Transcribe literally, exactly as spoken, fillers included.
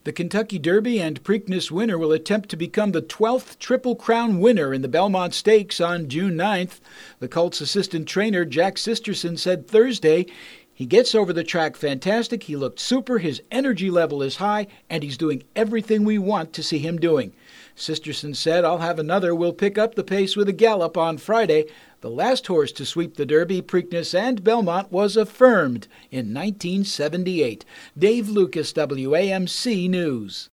The Kentucky Derby and Preakness winner will attempt to become the twelfth Triple Crown winner in the Belmont Stakes on June ninth. The Colts assistant trainer Jack Sisterson said Thursday, "He gets over the track fantastic, he looked super, his energy level is high, and he's doing everything we want to see him doing." Sisterson said, "I'll have another. We'll pick up the pace with a gallop on Friday." The last horse to sweep the Derby, Preakness, and Belmont was Affirmed in nineteen seventy-eight. Dave Lucas, W A M C News.